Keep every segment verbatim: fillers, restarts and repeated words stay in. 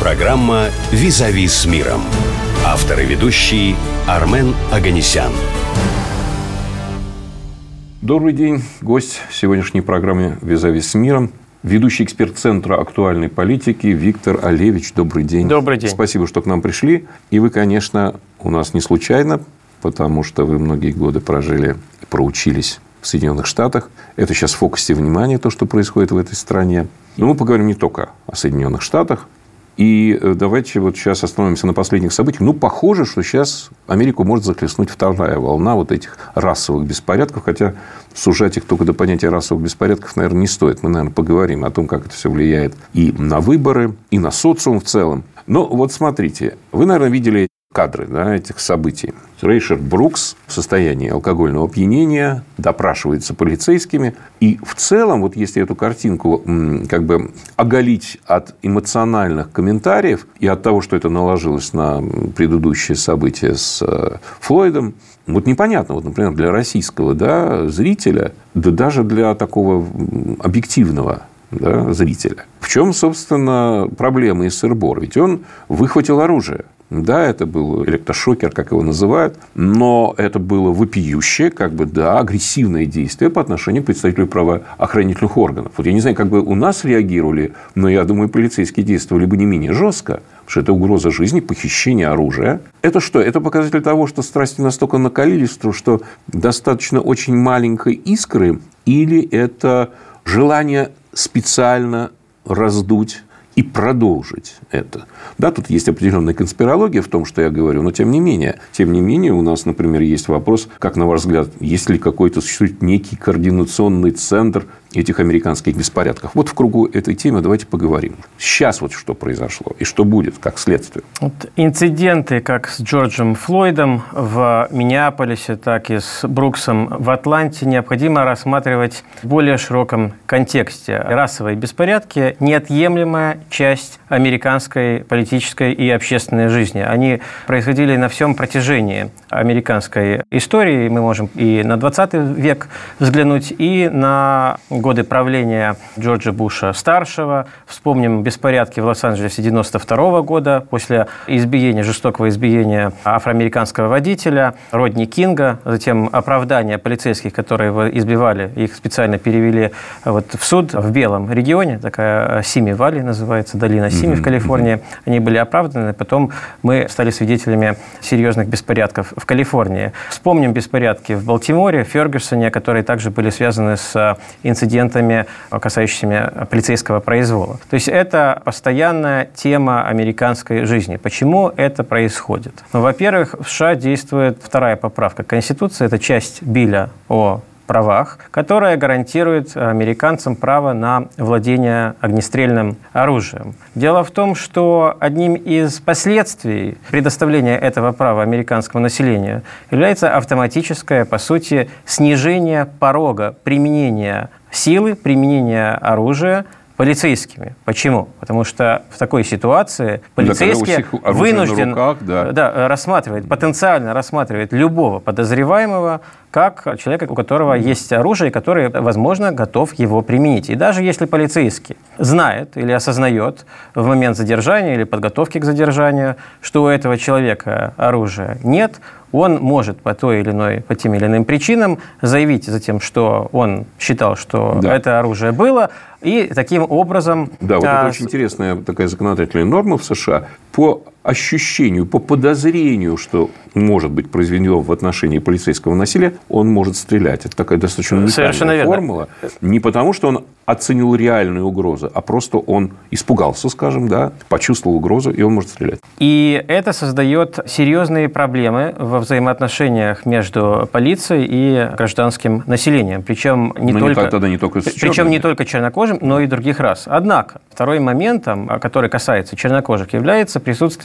Программа «Визави с миром». Автор и ведущий Армен Оганесян. Добрый день. Гость сегодняшней программы «Визави с миром» ведущий эксперт Центра актуальной политики Виктор Олевич. Добрый день. Добрый день. Спасибо, что к нам пришли. И вы, конечно, у нас не случайно, потому что вы многие годы прожили, проучились в Соединенных Штатах. Это сейчас в фокусе внимания, то, что происходит в этой стране. Но мы поговорим не только о Соединенных Штатах. И давайте вот сейчас остановимся на последних событиях. Ну, похоже, что сейчас Америку может захлестнуть вторая волна вот этих расовых беспорядков. Хотя сужать их только до понятия расовых беспорядков, наверное, не стоит. Мы, наверное, поговорим о том, как это все влияет и на выборы, и на социум в целом. Но вот смотрите, вы, наверное, видели кадры, да, этих событий. Рейшард Брукс в состоянии алкогольного опьянения допрашивается полицейскими. И в целом, вот если эту картинку как бы оголить от эмоциональных комментариев и от того, что это наложилось на предыдущие события с Флойдом, вот непонятно, вот, например, для российского, да, зрителя, да даже для такого объективного, да, зрителя. В чем, собственно, проблема СРБОР? Ведь он выхватил оружие. Да, это был электрошокер, как его называют, но это было вопиющее, как бы, да, агрессивное действие по отношению к представителю правоохранительных органов. Вот я не знаю, как бы у нас реагировали, но я думаю, полицейские действовали бы не менее жестко, потому что это угроза жизни, похищение оружия. Это что? Это показатель того, что страсти настолько накалились, что достаточно очень маленькой искры, или это желание специально раздуть и продолжить это. Да, тут есть определенная конспирология в том, что я говорю, но тем не менее, тем не менее, у нас, например, есть вопрос, как, на ваш взгляд, есть ли какой-то существует некий координационный центр этих американских беспорядков. Вот в кругу этой темы давайте поговорим. Сейчас вот что произошло и что будет как следствие. Вот инциденты, как с Джорджем Флойдом в Миннеаполисе, так и с Бруксом в Атланте, необходимо рассматривать в более широком контексте. Расовые беспорядки – неотъемлемая часть американской политической и общественной жизни. Они происходили на всем протяжении американской истории. Мы можем и на двадцатый век взглянуть, и на годы правления Джорджа Буша-старшего. Вспомним беспорядки в Лос-Анджелесе девяносто второго года после избиения, жестокого избиения афроамериканского водителя Родни Кинга, затем оправдание полицейских, которые его избивали, их специально перевели вот в суд в Белом регионе, такая Сими-Валли называется, долина Сими mm-hmm. в Калифорнии. Они были оправданы, потом мы стали свидетелями серьезных беспорядков в Калифорнии. Вспомним беспорядки в Балтиморе, в Фергюсоне, которые также были связаны с инцидентами, касающимися полицейского произвола. То есть это постоянная тема американской жизни. Почему это происходит? Ну, во-первых, в США действует вторая поправка Конституции, это часть Билля о правах, которая гарантирует американцам право на владение огнестрельным оружием. Дело в том, что одним из последствий предоставления этого права американскому населению является автоматическое, по сути, снижение порога применения силы, применения оружия полицейскими. Почему? Потому что в такой ситуации полицейский да, вынужден руках, да. Да, рассматривать, потенциально рассматривать любого подозреваемого как человека, у которого есть оружие, который, возможно, готов его применить. И даже если полицейский знает или осознает в момент задержания или подготовки к задержанию, что у этого человека оружия нет, он может по той или иной, по тем или иным причинам заявить затем, что он считал, что да. это оружие было, и таким образом... Да, вот а... это очень интересная такая законодательная норма в США. По ощущению, по подозрению, что может быть произведено в отношении полицейского насилия, он может стрелять. Это такая достаточно уникальная формула. Не потому, что он оценил реальную угрозу, а просто он испугался, скажем, да, почувствовал угрозу, и он может стрелять. И это создает серьезные проблемы во взаимоотношениях между полицией и гражданским населением. Причем не, только, не, тогда не только с причем не только чернокожим, но и других рас. Однако, второй моментом, который касается чернокожих, является присутствие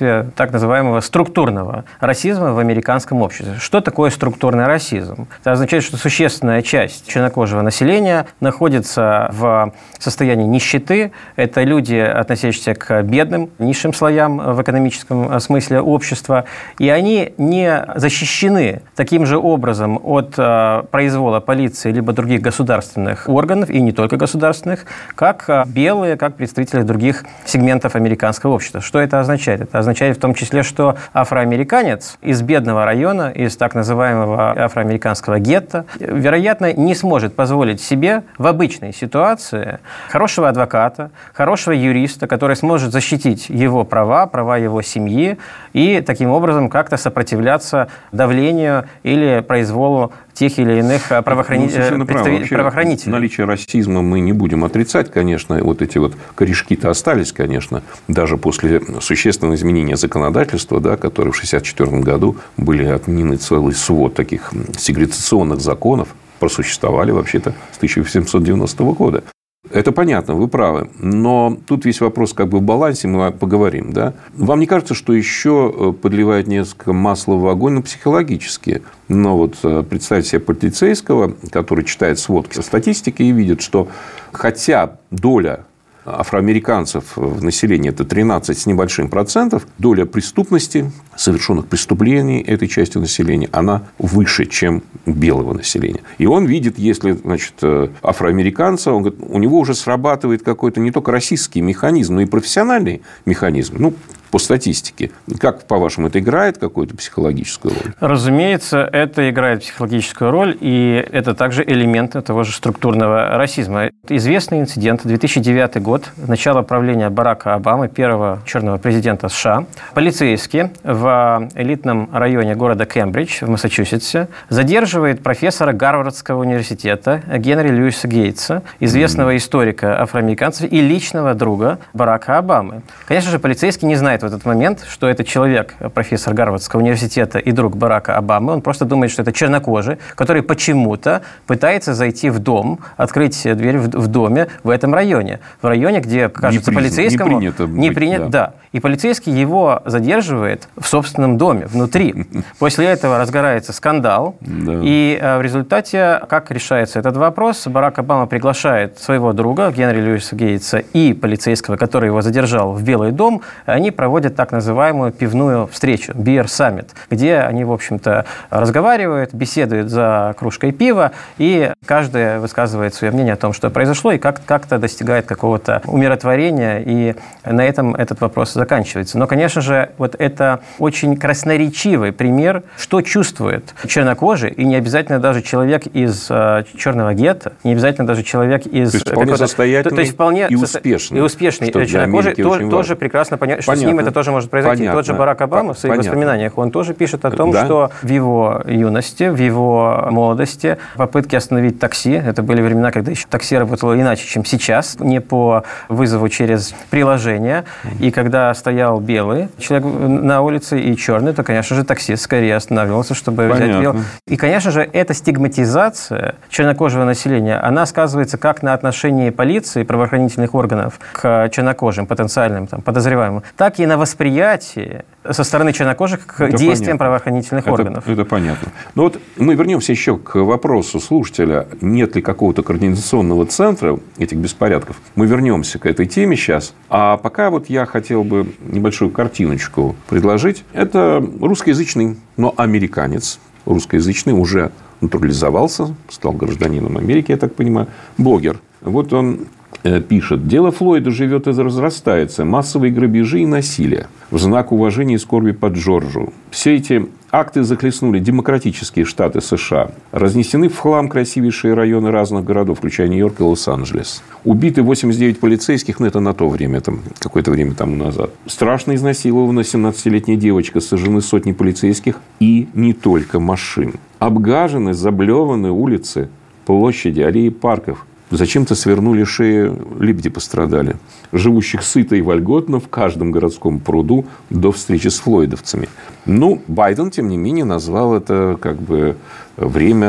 отсутствие так называемого структурного расизма в американском обществе. Что такое структурный расизм? Это означает, что существенная часть чернокожего населения находится в состоянии нищеты. Это люди, относящиеся к бедным, низшим слоям в экономическом смысле общества. И они не защищены таким же образом от произвола полиции либо других государственных органов, и не только государственных, как белые, как представители других сегментов американского общества. Что это означает? Это означает в том числе, что афроамериканец из бедного района, из так называемого афроамериканского гетто, вероятно, не сможет позволить себе в обычной ситуации хорошего адвоката, хорошего юриста, который сможет защитить его права, права его семьи и таким образом как-то сопротивляться давлению или произволу тех или иных правоохрани... ну, представ... правоохранителей. Наличие расизма мы не будем отрицать, конечно. Вот эти вот корешки-то остались, конечно, даже после существенного изменения законодательства, да, которые в шестьдесят четвёртом году были отменены целый свод таких сегрегационных законов, просуществовали вообще-то с тысяча восемьсот девяностого года. Это понятно, вы правы. Но тут весь вопрос как бы в балансе, мы поговорим. Да? Вам не кажется, что еще подливает несколько масла в огонь, ну, психологически? Но вот представьте себе полицейского, который читает сводки статистики и видит, что хотя доля афроамериканцев в населении – это тринадцать с небольшим процентов, доля преступности, совершенных преступлений этой части населения, она выше, чем белого населения. И он видит, если, значит, афроамериканца, он говорит, у него уже срабатывает какой-то не только расистский механизм, но и профессиональный механизм. Ну, по статистике. Как, по-вашему, это играет какую-то психологическую роль? Разумеется, это играет психологическую роль, и это также элементы того же структурного расизма. Известный инцидент, две тысячи девятый год, начало правления Барака Обамы, первого черного президента США. Полицейский в элитном районе города Кембридж в Массачусетсе задерживает профессора Гарвардского университета Генри Льюиса Гейтса, известного mm-hmm. историка афроамериканцев и личного друга Барака Обамы. Конечно же, полицейский не знает в этот момент, что этот человек, профессор Гарвардского университета и друг Барака Обамы. Он просто думает, что это чернокожий, который почему-то пытается зайти в дом, открыть дверь в, в доме в этом районе. В районе, где, кажется, не полицейскому... Не принято. Не принято, да. да. И полицейский его задерживает в собственном доме, внутри. После этого разгорается скандал. Да. И в результате, как решается этот вопрос, Барак Обама приглашает своего друга Генри Льюиса Гейтса и полицейского, который его задержал, в Белый дом. Они проводят так называемую пивную встречу, Beer Summit, где они, в общем-то, разговаривают, беседуют за кружкой пива, и каждый высказывает свое мнение о том, что произошло, и как- как-то достигает какого-то умиротворения, и на этом этот вопрос заканчивается. Но, конечно же, вот это очень красноречивый пример, что чувствует чернокожий, и не обязательно даже человек из э, черного гетто, не обязательно даже человек из... То есть, вполне состоятельный то есть, вполне и успешный. И успешный чернокожий то, тоже прекрасно понимает, что Понятно. с ним это тоже может произойти. Понятно. Тот же Барак Обама в своих Понятно. воспоминаниях, он тоже пишет о том, Да? что в его юности, в его молодости попытки остановить такси, это были времена, когда еще такси работало иначе, чем сейчас, не по вызову через приложение, и когда стоял белый человек на улице и черный, то, конечно же, таксист скорее останавливался, чтобы Понятно. взять белый. И, конечно же, эта стигматизация чернокожего населения, она сказывается как на отношении полиции, правоохранительных органов к чернокожим, потенциальным там, подозреваемым, так и на восприятие со стороны чернокожих к это действиям понятно. правоохранительных это, органов. Это понятно. Но вот мы вернемся еще к вопросу слушателя, нет ли какого-то координационного центра этих беспорядков. Мы вернемся к этой теме сейчас. А пока вот я хотел бы небольшую картиночку предложить. Это русскоязычный, но американец. Русскоязычный уже натурализовался, стал гражданином Америки, я так понимаю, блогер. Вот он пишет. Дело Флойда живет и разрастается. Массовые грабежи и насилие. В знак уважения и скорби по Джорджу. Все эти акты захлестнули демократические штаты США. Разнесены в хлам красивейшие районы разных городов, включая Нью-Йорк и Лос-Анджелес. Убиты восемьдесят девять полицейских, но это на то время, там, какое-то время тому назад. Страшно изнасилована семнадцатилетняя девочка, сожжены сотни полицейских и не только машин. Обгажены, заблеваны улицы, площади, аллеи парков. Зачем-то свернули шеи, лебеди пострадали. Живущих сыто и вольготно в каждом городском пруду до встречи с флойдовцами. Ну, Байден, тем не менее, назвал это как бы время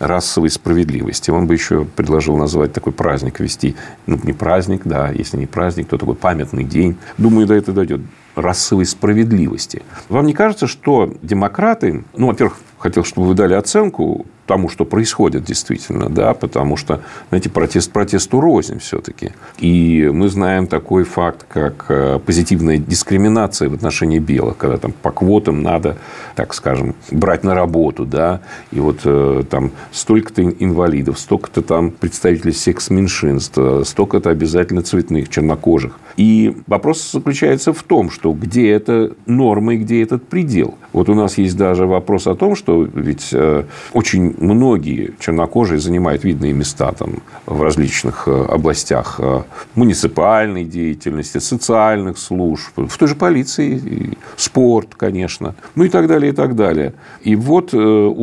расовой справедливости. Он бы еще предложил назвать такой праздник, вести, ну, не праздник, да, если не праздник, то такой памятный день. Думаю, до этого дойдет. Расовой справедливости. Вам не кажется, что демократы, ну, во-первых, хотел, чтобы вы дали оценку тому, что происходит действительно, да, потому что, знаете, протест протесту рознь все-таки. И мы знаем такой факт, как позитивная дискриминация в отношении белых, когда там по квотам надо, так скажем, брать на работу, да, и вот там столько-то инвалидов, столько-то там представителей секс-меньшинств, столько-то обязательно цветных, чернокожих. И вопрос заключается в том, что где это норма и где этот предел. Вот у нас есть даже вопрос о том, что ведь очень многие чернокожие занимают видные места там, в различных областях муниципальной деятельности, социальных служб, в той же полиции, спорт, конечно, ну и так далее, и так далее. И вот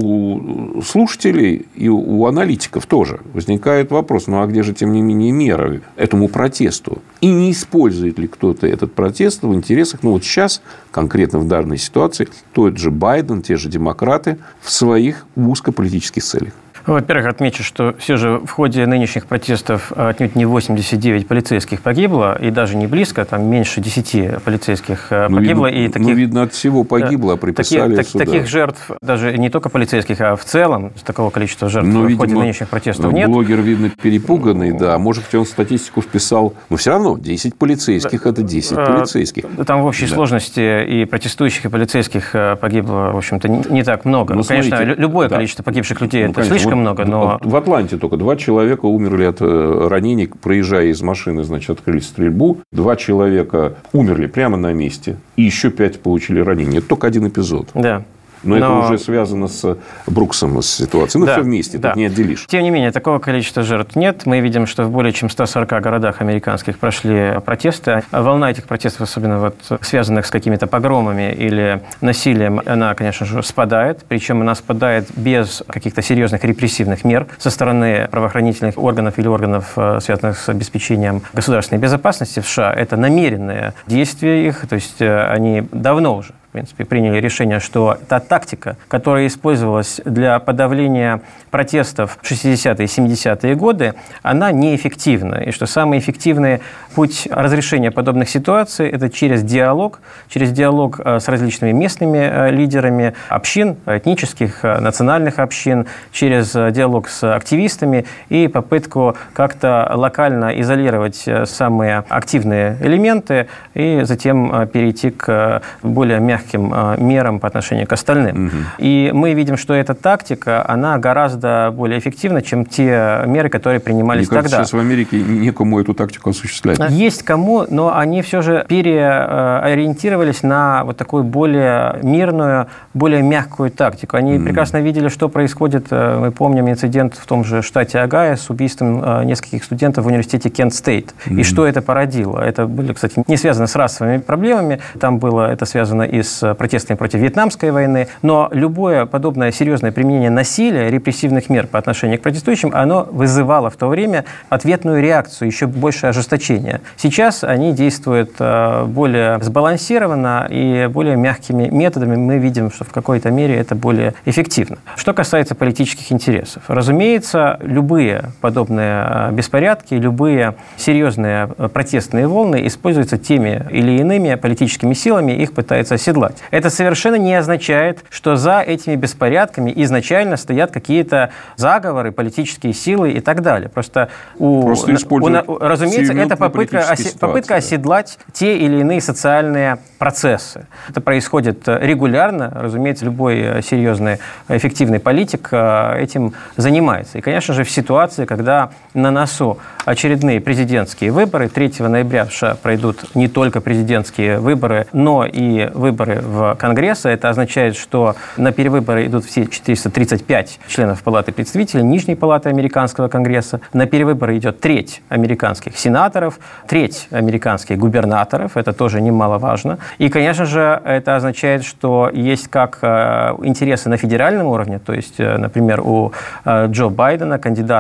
у слушателей и у аналитиков тоже возникает вопрос, ну а где же, тем не менее, меры этому протесту? И не использует ли кто-то этот протест в интересах, ну вот сейчас, конкретно в данной ситуации, тот же Байден, те же демократы в своих узкополитических целях? Во-первых, отмечу, что все же в ходе нынешних протестов отнюдь не восемьдесят девять полицейских погибло, и даже не близко, там меньше десяти полицейских ну, погибло. Видно, и таких, ну, видно, от всего погибло, а приписали таких, сюда. Таких жертв, даже не только полицейских, а в целом, такого количества жертв но, в видимо, ходе нынешних протестов нет. Блогер, видно, перепуганный, да. Может быть, он статистику вписал. Но все равно десять полицейских – это десять полицейских. Там в общей да. сложности и протестующих, и полицейских погибло, в общем-то, не так много. Ну, конечно, смотрите, любое да. количество погибших людей ну, – это конечно, слишком вот, много, но… В Атланте только два человека умерли от ранений, проезжая из машины, значит, открыли стрельбу. Два человека умерли прямо на месте. И еще пять получили ранения. Это только один эпизод. Да. Но, Но это уже связано с Бруксом, с ситуацией. Ну, да, все вместе, да. Тут не отделишь. Тем не менее, такого количества жертв нет. Мы видим, что в более чем ста сорока городах американских прошли протесты. Волна этих протестов, особенно вот связанных с какими-то погромами или насилием, она, конечно же, спадает. Причем она спадает без каких-то серьезных репрессивных мер со стороны правоохранительных органов или органов, связанных с обеспечением государственной безопасности в США. Это намеренные действия их. То есть они давно уже в принципе, приняли решение, что та тактика, которая использовалась для подавления протестов в шестидесятые и семидесятые годы, она неэффективна. И что самый эффективный путь разрешения подобных ситуаций – это через диалог, через диалог с различными местными лидерами общин, этнических, национальных общин, через диалог с активистами и попытку как-то локально изолировать самые активные элементы и затем перейти к более мягким мерам по отношению к остальным. Угу. И мы видим, что эта тактика, она гораздо более эффективна, чем те меры, которые принимались Мне кажется, тогда. Сейчас в Америке некому эту тактику осуществлять. Есть кому, но они все же переориентировались на вот такую более мирную, более мягкую тактику. Они mm. прекрасно видели, что происходит. Мы помним инцидент в том же штате Огайо с убийством нескольких студентов в университете Кент-Стейт. Mm. И что это породило? Это были, кстати, не связано с расовыми проблемами. Там было это связано и с протестами против Вьетнамской войны. Но любое подобное серьезное применение насилия, репрессивных мер по отношению к протестующим, оно вызывало в то время ответную реакцию, еще большее ожесточение. Сейчас они действуют более сбалансированно и более мягкими методами. Мы видим, что в какой-то мере это более эффективно. Что касается политических интересов. Разумеется, любые подобные беспорядки, любые серьезные протестные волны используются теми или иными политическими силами, их пытаются оседлать. Это совершенно не означает, что за этими беспорядками изначально стоят какие-то заговоры, политические силы и так далее. Просто, у, Просто у, разумеется, это попытка, оси, попытка оседлать те или иные социальные процессы. Это происходит регулярно. Разумеется, любой серьезный, эффективный политик этим занимается. И, конечно же, в ситуации, когда на носу очередные президентские выборы, третьего ноября в США пройдут не только президентские выборы, но и выборы в Конгресс. Это означает, что на перевыборы идут все четыреста тридцать пять членов Палаты представителей, Нижней палаты американского Конгресса. На перевыборы идет треть американских сенаторов, треть американских губернаторов. Это тоже немаловажно. И, конечно же, это означает, что есть как интересы на федеральном уровне, то есть, например, у Джо Байдена, кандидата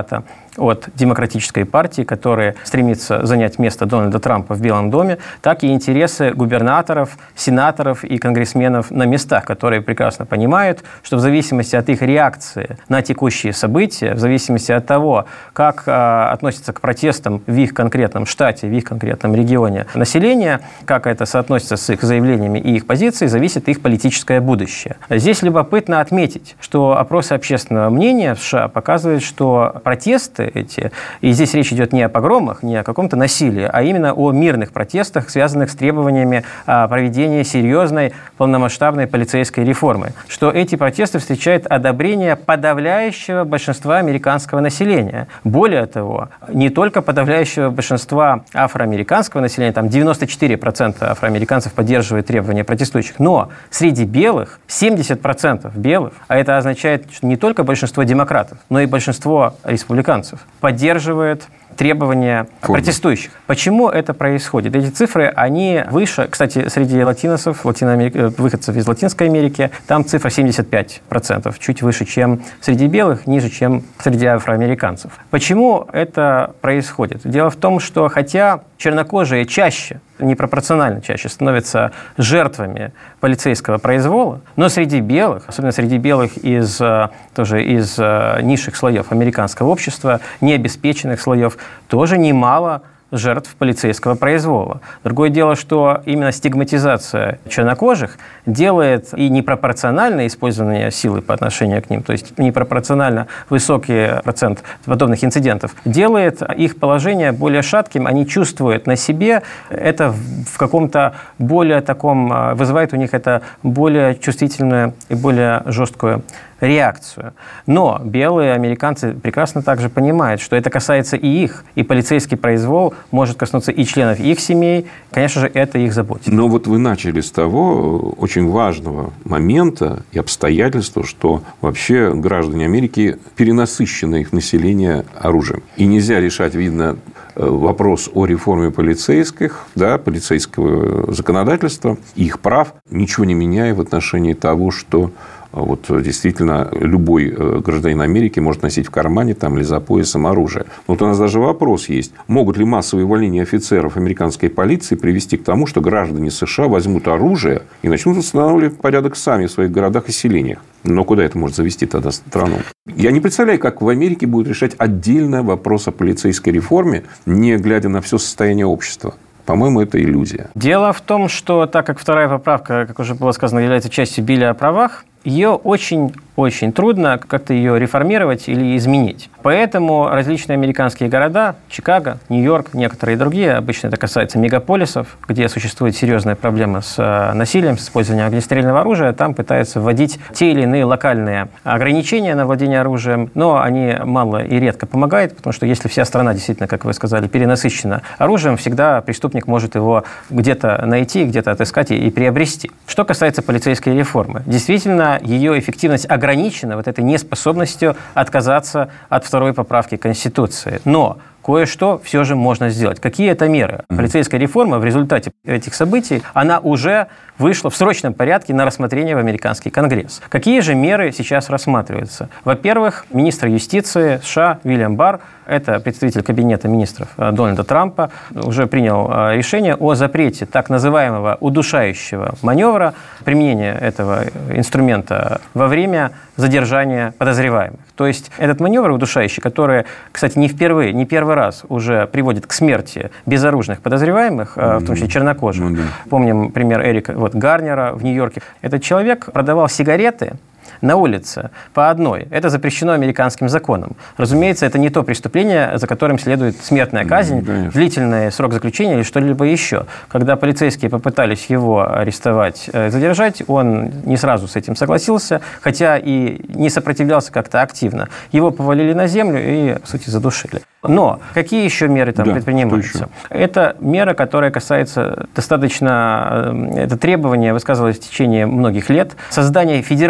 от Демократической партии, которая стремится занять место Дональда Трампа в Белом доме, так и интересы губернаторов, сенаторов и конгрессменов на местах, которые прекрасно понимают, что в зависимости от их реакции на текущие события, в зависимости от того, как а, относится к протестам в их конкретном штате, в их конкретном регионе население, как это соотносится с их заявлениями и их позицией, зависит их политическое будущее. Здесь любопытно отметить, что опросы общественного мнения в США показывают, что протесты эти, и здесь речь идет не о погромах, не о каком-то насилии, а именно о мирных протестах, связанных с требованиями проведения серьезной полномасштабной полицейской реформы, что эти протесты встречают одобрение подавляющего большинства американского населения. Более того, не только подавляющего большинства афроамериканского населения, там девяносто четыре процента афроамериканцев поддерживают требования протестующих, но среди белых семьдесят процентов белых, а это означает, что не только большинство демократов, но и большинство республиканцев поддерживает требования Форма. протестующих. Почему это происходит? Эти цифры, они выше, кстати, среди латиносов, латиноамерик... выходцев из Латинской Америки, там цифра семьдесят пять процентов, чуть выше, чем среди белых, ниже, чем среди афроамериканцев. Почему это происходит? Дело в том, что хотя чернокожие чаще, непропорционально чаще становятся жертвами полицейского произвола, но среди белых, особенно среди белых из, тоже из низших слоев американского общества, необеспеченных слоев, тоже немало жертв полицейского произвола. Другое дело, что именно стигматизация чернокожих делает и непропорциональное использование силы по отношению к ним, то есть непропорционально высокий процент подобных инцидентов, делает их положение более шатким, они чувствуют на себе это в каком-то более таком, вызывает у них это более чувствительную и более жесткую реакцию. Но белые американцы прекрасно также понимают, что это касается и их, и полицейский произвол может коснуться и членов их семей. Конечно же, это их заботит. Но вот вы начали с того очень важного момента и обстоятельства, что вообще граждане Америки перенасыщено их население оружием. И нельзя решать, видно, вопрос о реформе полицейских, да, полицейского законодательства, их прав, ничего не меняя в отношении того, что вот действительно любой гражданин Америки может носить в кармане там, или за поясом оружие. Вот у нас даже вопрос есть. Могут ли массовые увольнения офицеров американской полиции привести к тому, что граждане США возьмут оружие и начнут устанавливать порядок сами в своих городах и селениях? Но куда это может завести тогда страну? Я не представляю, как в Америке будет решать отдельно вопрос о полицейской реформе, не глядя на все состояние общества. По-моему, это иллюзия. Дело в том, что так как вторая поправка, как уже было сказано, является частью Билля о правах, ее очень-очень трудно как-то ее реформировать или изменить. Поэтому различные американские города, Чикаго, Нью-Йорк, некоторые другие, обычно это касается мегаполисов, где существует серьезная проблема с насилием, с использованием огнестрельного оружия, там пытаются вводить те или иные локальные ограничения на владение оружием, но они мало и редко помогают, потому что если вся страна действительно, как вы сказали, перенасыщена оружием, всегда преступник может его где-то найти, где-то отыскать и приобрести. Что касается полицейской реформы, действительно, ее эффективность ограничена вот этой неспособностью отказаться от второй поправки Конституции. Но кое-что все же можно сделать. Какие это меры? Полицейская реформа в результате этих событий, она уже вышла в срочном порядке на рассмотрение в американский Конгресс. Какие же меры сейчас рассматриваются? Во-первых, министр юстиции США Уильям Барр, это представитель кабинета министров Дональда Трампа, уже принял решение о запрете так называемого удушающего маневра, применения этого инструмента во время задержания подозреваемых. То есть этот маневр удушающий, который, кстати, не впервые, не первый раз уже приводит к смерти безоружных подозреваемых, в том числе чернокожих. Mm-hmm. Помним пример Эрика вот, Гарнера в Нью-Йорке. Этот человек продавал сигареты на улице по одной. Это запрещено американским законом. Разумеется, это не то преступление, за которым следует смертная казнь, mm, длительный срок заключения или что-либо еще. Когда полицейские попытались его арестовать, задержать, он не сразу с этим согласился, хотя и не сопротивлялся как-то активно. Его повалили на землю и, в сути, задушили. Но какие еще меры там да, предпринимаются? Это мера, которая касается достаточно... Это требование высказывалось в течение многих лет. Создание федерального регистра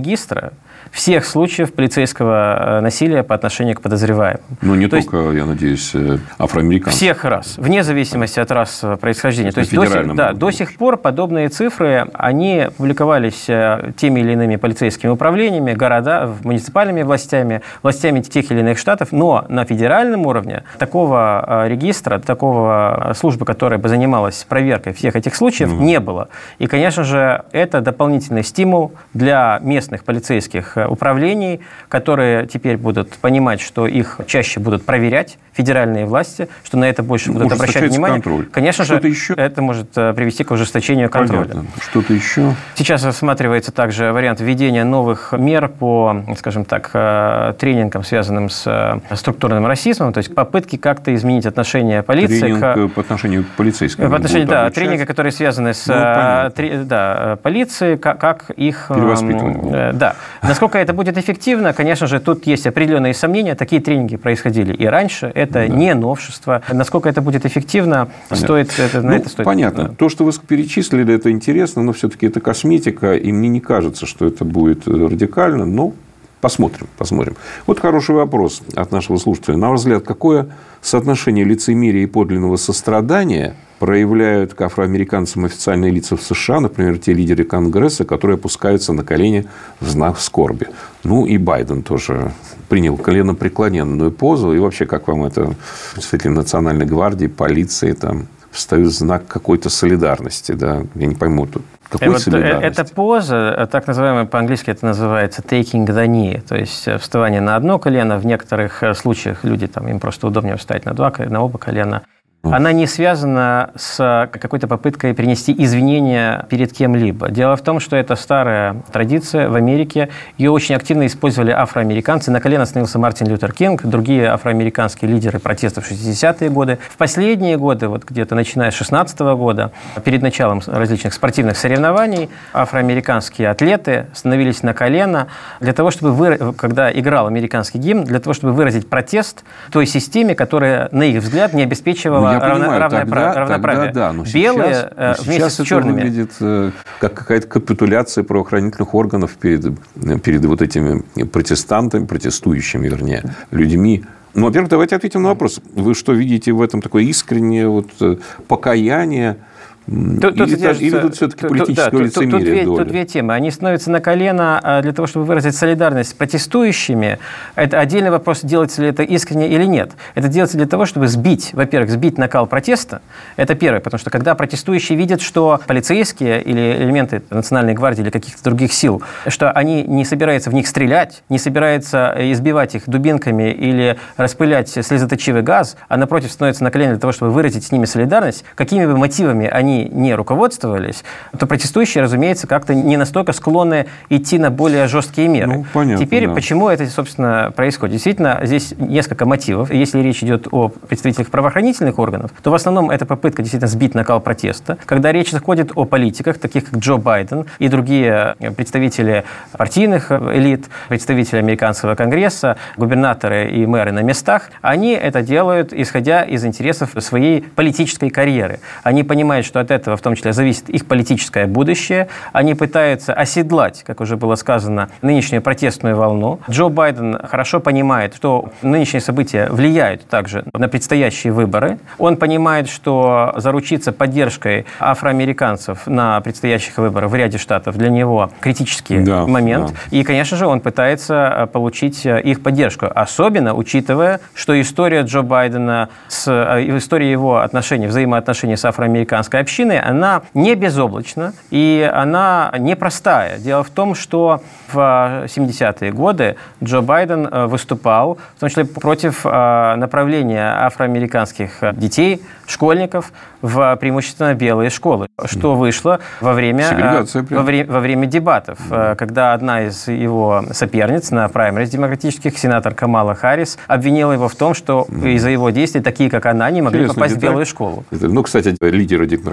регистра всех случаев полицейского насилия по отношению к подозреваемым. Ну, не То только, есть, я надеюсь, афроамериканцев. Всех рас, вне зависимости от расового происхождения. То есть, То есть до, сих, да, до сих пор подобные цифры, они публиковались теми или иными полицейскими управлениями, города, муниципальными властями, властями тех или иных штатов, но на федеральном уровне такого регистра, такого службы, которая бы занималась проверкой всех этих случаев, mm-hmm. не было. И, конечно же, это дополнительный стимул для местных полицейских управлений, которые теперь будут понимать, что их чаще будут проверять федеральные власти, что на это больше будут обращать внимание. Контроль. Конечно Что-то же, еще? это может привести к ужесточению контроля. Понятно. Что-то еще? Сейчас рассматривается также вариант введения новых мер по, скажем так, тренингам, связанным с структурным расизмом, то есть попытки как-то изменить отношение полиции Тренинг к... по отношению к полицейским. В отношении, да, тренинги, которые связаны с ну, три, да, полицией, как, как их... Перевоспитывать. Да. Насколько это будет эффективно, конечно же, тут есть определенные сомнения. Такие тренинги происходили и раньше. Это да. не новшество. Насколько это будет эффективно, понятно. стоит, это, на ну, это стоит... Понятно. Да. То, что вы перечислили, это интересно, но все-таки это косметика, и мне не кажется, что это будет радикально, но посмотрим, посмотрим. Вот хороший вопрос от нашего слушателя. На ваш взгляд, какое соотношение лицемерия и подлинного сострадания проявляют к афроамериканцам официальные лица в США, например, те лидеры Конгресса, которые опускаются на колени в знак скорби? Ну, и Байден тоже принял коленопреклоненную позу. И вообще, как вам это, представители Национальной гвардии, полиции, там, встают в знак какой-то солидарности, да? Я не пойму тут. Какой вот эта поза, так называемая, по-английски это называется taking the knee, то есть вставание на одно колено. В некоторых случаях люди, там, им просто удобнее встать на, два, на оба колена. Она не связана с какой-то попыткой принести извинения перед кем-либо. Дело в том, что это старая традиция в Америке. Ее очень активно использовали афроамериканцы. На колено становился Мартин Лютер Кинг, другие афроамериканские лидеры протестов в шестидесятые годы. В последние годы, вот где-то начиная с шестнадцатого года, перед началом различных спортивных соревнований, афроамериканские атлеты становились на колено для того, чтобы, вы... когда играл американский гимн, для того, чтобы выразить протест той системе, которая, на их взгляд, не обеспечивала Я понимаю, равно, тогда, равноправие. Тогда, да, но белые сейчас, но вместе сейчас с это черными. Выглядит как какая-то капитуляция правоохранительных органов перед, перед вот этими протестантами, протестующими, вернее, людьми. Ну, во-первых, давайте ответим на вопрос. Вы что, видите в этом такое искреннее вот покаяние? Тут, или, тут, или тут все-таки политическое да, лицемерие? Тут, тут, две, тут две темы. Они становятся на колено для того, чтобы выразить солидарность с протестующими. Это отдельный вопрос, делается ли это искренне или нет. Это делается для того, чтобы сбить, во-первых, сбить накал протеста. Это первое, потому что когда протестующие видят, что полицейские или элементы Национальной гвардии или каких-то других сил, что они не собираются в них стрелять, не собираются избивать их дубинками или распылять слезоточивый газ, а напротив становятся на колено для того, чтобы выразить с ними солидарность, какими бы мотивами они не руководствовались, то протестующие, разумеется, как-то не настолько склонны идти на более жесткие меры. Ну, понятно, Теперь, да. почему это, собственно, происходит? Действительно, здесь несколько мотивов. Если речь идет о представителях правоохранительных органов, то в основном это попытка действительно сбить накал протеста. Когда речь заходит о политиках, таких как Джо Байден и другие представители партийных элит, представители американского конгресса, губернаторы и мэры на местах, они это делают, исходя из интересов своей политической карьеры. Они понимают, что от этого в том числе зависит их политическое будущее. Они пытаются оседлать, как уже было сказано, нынешнюю протестную волну. Джо Байден хорошо понимает, что нынешние события влияют также на предстоящие выборы. Он понимает, что заручиться поддержкой афроамериканцев на предстоящих выборах в ряде штатов для него критический да, момент. Да. И, конечно же, он пытается получить их поддержку. Особенно учитывая, что история Джо Байдена, с, история его отношений, взаимоотношений с афроамериканской общиной, она не безоблачна и она непростая. Дело в том, что в семидесятые годы Джо Байден выступал, в том числе против направления афроамериканских детей, школьников, в преимущественно белые школы, что вышло во время, во, вре, во время дебатов, mm. когда одна из его соперниц на праймериз демократических, сенатор Камала Харрис, обвинила его в том, что mm. из-за его действий такие, как она, не могли Интересная попасть деталь. в белую школу. Ну, кстати, лидеры демократических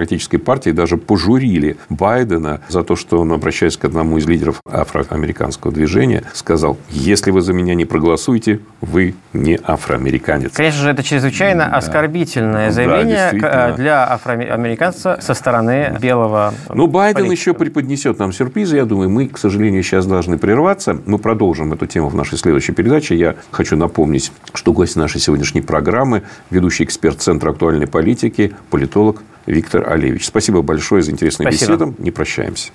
демократической партии даже пожурили Байдена за то, что он, обращаясь к одному из лидеров афроамериканского движения, сказал: если вы за меня не проголосуете, вы не афроамериканец. Конечно же, это чрезвычайно да. оскорбительное заявление да, для афроамериканца со стороны белого Ну, Байден политика. еще преподнесет нам сюрпризы. Я думаю, мы, к сожалению, сейчас должны прерваться. Мы продолжим эту тему в нашей следующей передаче. Я хочу напомнить, что гость нашей сегодняшней программы – ведущий эксперт Центра актуальной политики, политолог Виктор Алевич. Спасибо большое за интересную Спасибо. беседу. Не прощаемся.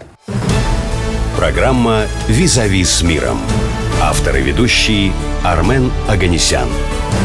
Программа «Визави с миром». Автор и ведущий Армен Оганесян.